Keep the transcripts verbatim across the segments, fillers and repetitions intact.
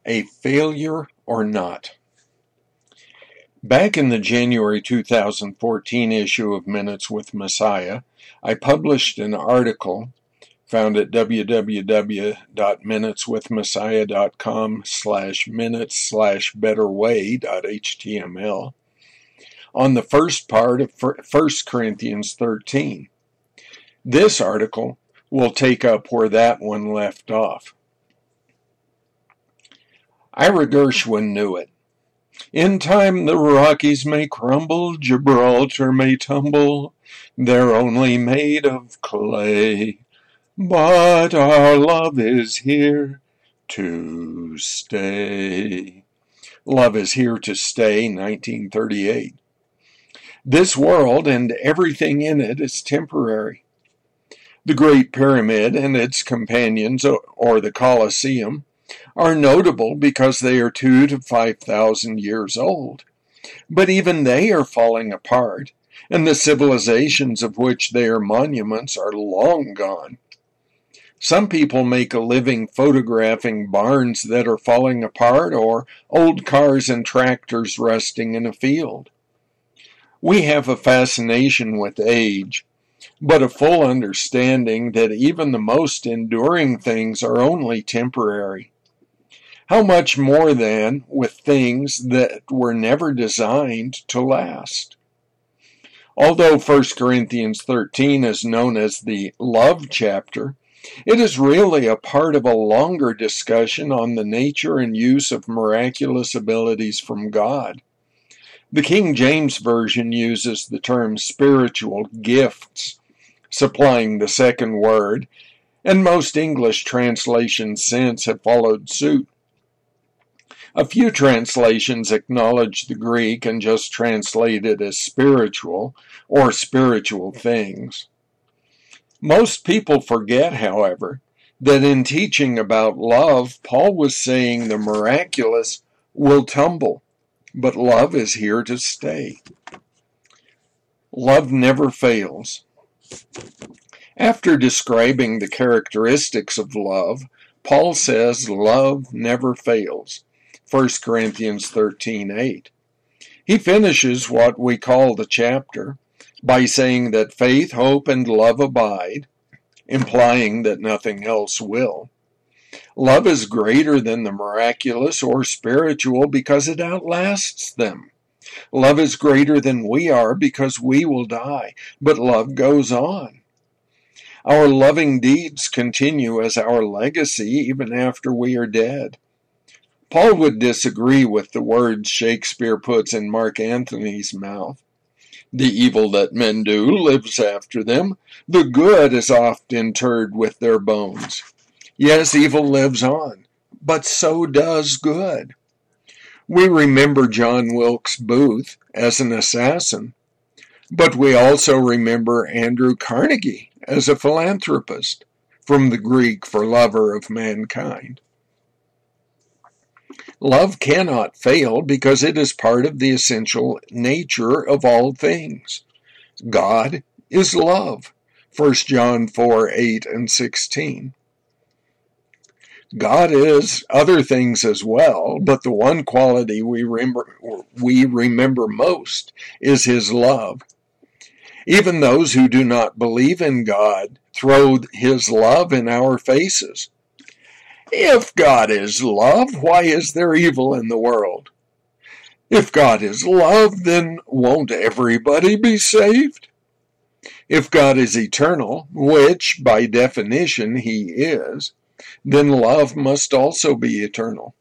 A failure or not? Back in the January two thousand fourteen issue of Minutes with Messiah, I published an article found at www.minuteswithmessiah.com slash minutes slash betterway.html on the first part of First Corinthians thirteen. This article will take up where that one left off. Ira Gershwin knew it. In time the Rockies may crumble, Gibraltar may tumble, they're only made of clay. But our love is here to stay. Love is here to stay, nineteen thirty-eight. This world and everything in it is temporary. The Great Pyramid and its companions, or the Colosseum, are notable because they are two to five thousand years old. But even they are falling apart, and the civilizations of which they are monuments are long gone. Some people make a living photographing barns that are falling apart or old cars and tractors rusting in a field. We have a fascination with age, but a full understanding that even the most enduring things are only temporary. How much more, then, with things that were never designed to last? Although First Corinthians thirteen is known as the love chapter, it is really a part of a longer discussion on the nature and use of miraculous abilities from God. The King James Version uses the term spiritual gifts, supplying the second word, and most English translations since have followed suit. A few translations acknowledge the Greek and just translate it as spiritual or spiritual things. Most people forget, however, that in teaching about love, Paul was saying the miraculous will tumble, but love is here to stay. Love never fails. After describing the characteristics of love, Paul says love never fails. First Corinthians thirteen eight. He finishes what we call the chapter by saying that faith, hope, and love abide, implying that nothing else will. Love is greater than the miraculous or spiritual because it outlasts them. Love is greater than we are because we will die, but love goes on. Our loving deeds continue as our legacy even after we are dead. Paul would disagree with the words Shakespeare puts in Mark Antony's mouth. The evil that men do lives after them. The good is oft interred with their bones. Yes, evil lives on, but so does good. We remember John Wilkes Booth as an assassin, but we also remember Andrew Carnegie as a philanthropist, from the Greek for lover of mankind. Love cannot fail because it is part of the essential nature of all things. God is love. First John four eight and sixteen. God is other things as well, but the one quality we remember, we remember most is his love. Even those who do not believe in God throw his love in our faces. If God is love, why is there evil in the world? If God is love, then won't everybody be saved? If God is eternal, which by definition he is, then love must also be eternal.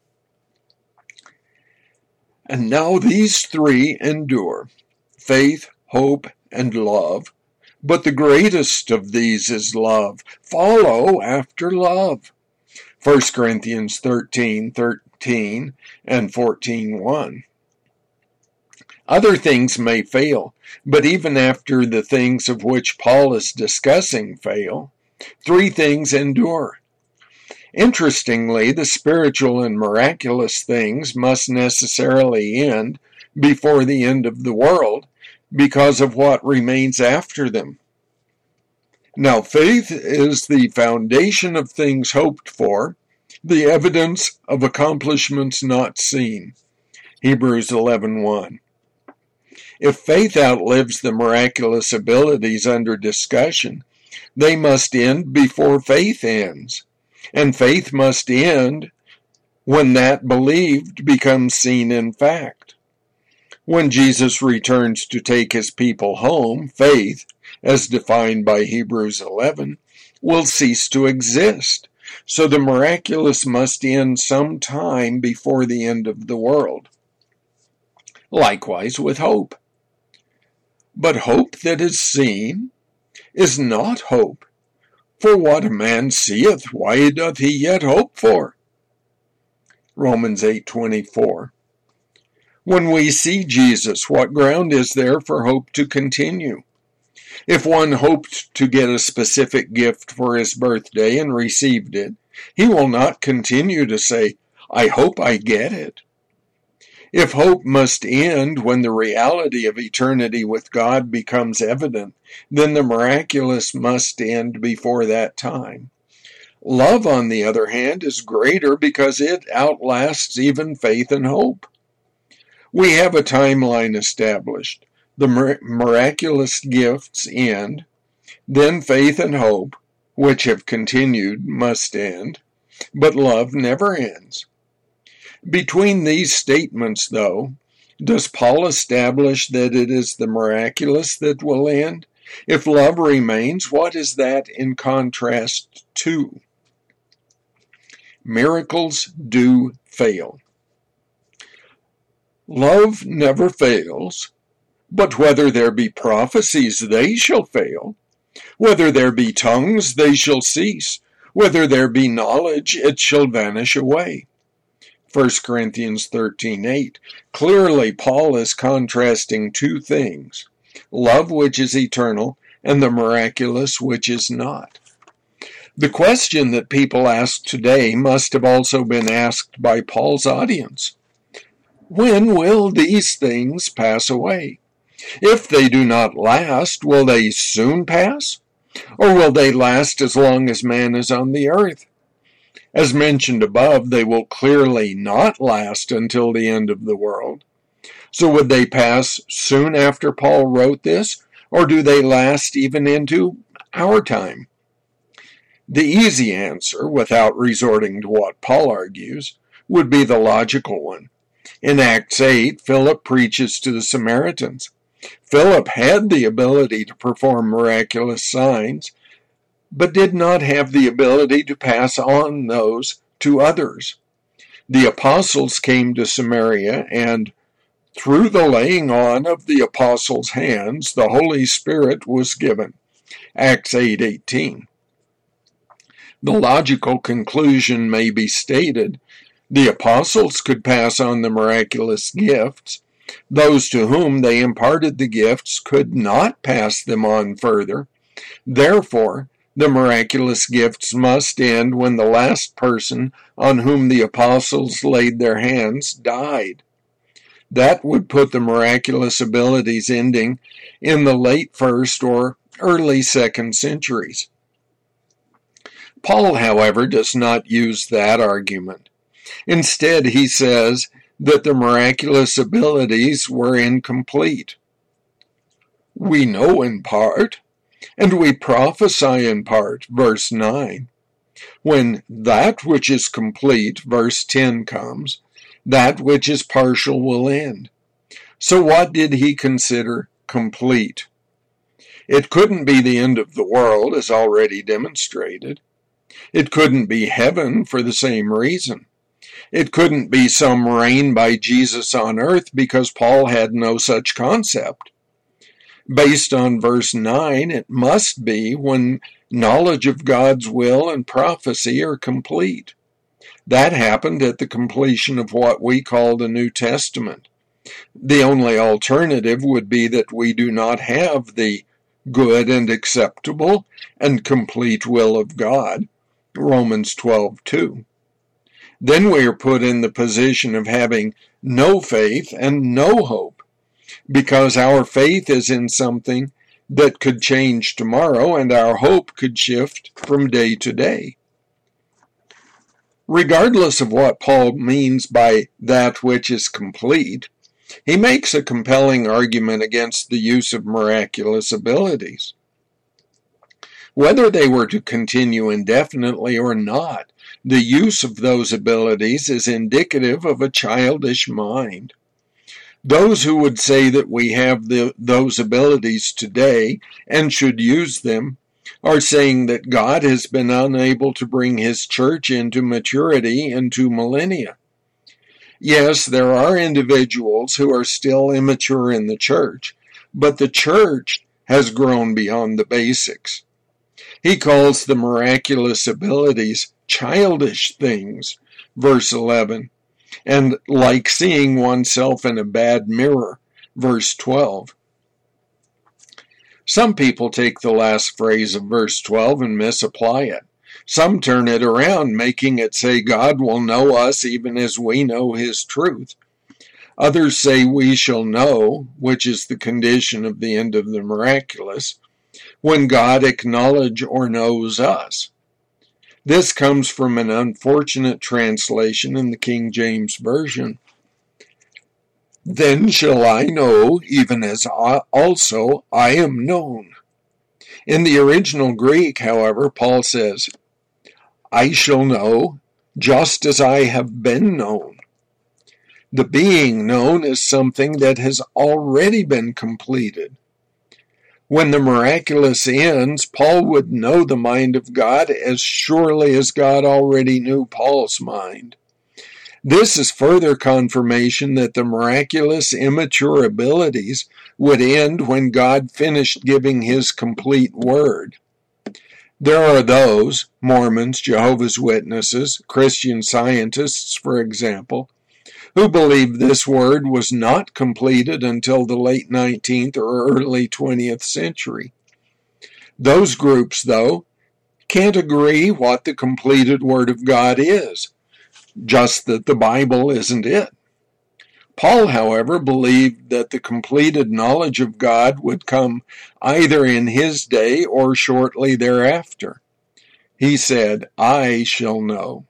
And now these three endure, faith, hope, and love, but the greatest of these is love. Follow after love. First Corinthians thirteen thirteen and fourteen one. Other things may fail, but even after the things of which Paul is discussing fail, three things endure. Interestingly, the spiritual and miraculous things must necessarily end before the end of the world because of what remains after them. Now, faith is the foundation of things hoped for, the evidence of accomplishments not seen. Hebrews eleven one. If faith outlives the miraculous abilities under discussion, they must end before faith ends, and faith must end when that believed becomes seen in fact. When Jesus returns to take his people home, faith, as defined by Hebrews eleven, will cease to exist. So the miraculous must end some time before the end of the world. Likewise with hope. But hope that is seen is not hope. For what a man seeth, why doth he yet hope for? Romans eight twenty-four. When we see Jesus, what ground is there for hope to continue? If one hoped to get a specific gift for his birthday and received it, he will not continue to say, I hope I get it. If hope must end when the reality of eternity with God becomes evident, then the miraculous must end before that time. Love, on the other hand, is greater because it outlasts even faith and hope. We have a timeline established. The miraculous gifts end, then faith and hope, which have continued, must end, but love never ends. Between these statements, though, does Paul establish that it is the miraculous that will end? If love remains, what is that in contrast to? Miracles do fail. Love never fails, but whether there be prophecies, they shall fail. Whether there be tongues, they shall cease. Whether there be knowledge, it shall vanish away. First Corinthians thirteen eight. Clearly, Paul is contrasting two things, love which is eternal and the miraculous which is not. The question that people ask today must have also been asked by Paul's audience. When will these things pass away? If they do not last, will they soon pass? Or will they last as long as man is on the earth? As mentioned above, they will clearly not last until the end of the world. So would they pass soon after Paul wrote this, or do they last even into our time? The easy answer, without resorting to what Paul argues, would be the logical one. In Acts eight, Philip preaches to the Samaritans. Philip had the ability to perform miraculous signs, but did not have the ability to pass on those to others. The apostles came to Samaria, and through the laying on of the apostles' hands, the Holy Spirit was given. Acts eight eighteen. The logical conclusion may be stated. The apostles could pass on the miraculous gifts. Those to whom they imparted the gifts could not pass them on further. Therefore, the miraculous gifts must end when the last person on whom the apostles laid their hands died. That would put the miraculous abilities ending in the late first or early second centuries. Paul, however, does not use that argument. Instead, he says that the miraculous abilities were incomplete. We know in part, and we prophesy in part, verse nine. When that which is complete, verse ten, comes, that which is partial will end. So what did he consider complete? It couldn't be the end of the world, as already demonstrated. It couldn't be heaven for the same reason. It couldn't be some reign by Jesus on earth because Paul had no such concept. Based on verse nine, it must be when knowledge of God's will and prophecy are complete. That happened at the completion of what we call the New Testament. The only alternative would be that we do not have the good and acceptable and complete will of God, Romans twelve two. Then we are put in the position of having no faith and no hope, because our faith is in something that could change tomorrow, and our hope could shift from day to day. Regardless of what Paul means by that which is complete, he makes a compelling argument against the use of miraculous abilities. Whether they were to continue indefinitely or not, the use of those abilities is indicative of a childish mind. Those who would say that we have the, those abilities today and should use them are saying that God has been unable to bring his church into maturity in two millennia. Yes, there are individuals who are still immature in the church, but the church has grown beyond the basics. He calls the miraculous abilities childish things, verse eleven, and like seeing oneself in a bad mirror, verse twelve. Some people take the last phrase of verse twelve and misapply it. Some turn it around, making it say God will know us even as we know his truth. Others say we shall know, which is the condition of the end of the miraculous, when God acknowledges or knows us. This comes from an unfortunate translation in the King James Version. Then shall I know, even as I also I am known. In the original Greek, however, Paul says, I shall know, just as I have been known. The being known is something that has already been completed. When the miraculous ends, Paul would know the mind of God as surely as God already knew Paul's mind. This is further confirmation that the miraculous immature abilities would end when God finished giving his complete word. There are those, Mormons, Jehovah's Witnesses, Christian Scientists, for example, who believe this word was not completed until the late nineteenth or early twentieth century. Those groups, though, can't agree what the completed Word of God is, just that the Bible isn't it. Paul, however, believed that the completed knowledge of God would come either in his day or shortly thereafter. He said, I shall know.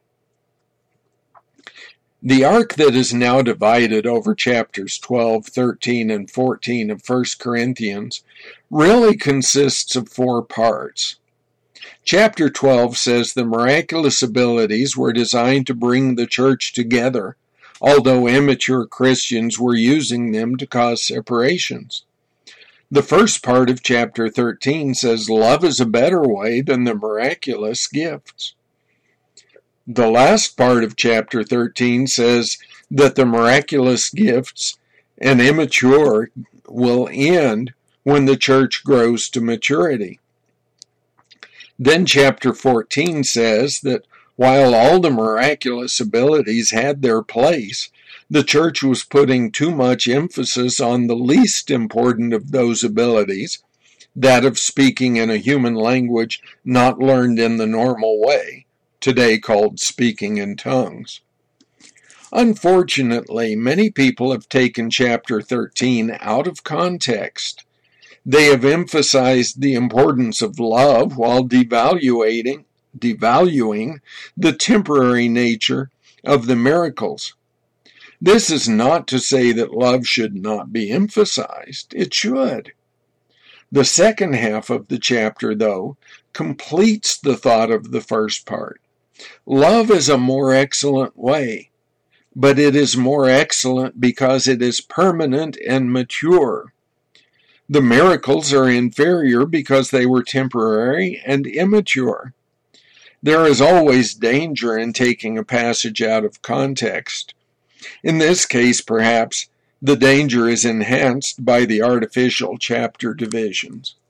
The arc that is now divided over chapters twelve, thirteen, and fourteen of First Corinthians really consists of four parts. Chapter twelve says the miraculous abilities were designed to bring the church together, although immature Christians were using them to cause separations. The first part of chapter thirteen says love is a better way than the miraculous gifts. The last part of chapter thirteen says that the miraculous gifts and immature will end when the church grows to maturity. Then chapter fourteen says that while all the miraculous abilities had their place, the church was putting too much emphasis on the least important of those abilities, that of speaking in a human language not learned in the normal way, today called speaking in tongues. Unfortunately, many people have taken chapter thirteen out of context. They have emphasized the importance of love while devaluating, devaluing the temporary nature of the miracles. This is not to say that love should not be emphasized. It should. The second half of the chapter, though, completes the thought of the first part. Love is a more excellent way, but it is more excellent because it is permanent and mature. The miracles are inferior because they were temporary and immature. There is always danger in taking a passage out of context. In this case, perhaps, the danger is enhanced by the artificial chapter divisions.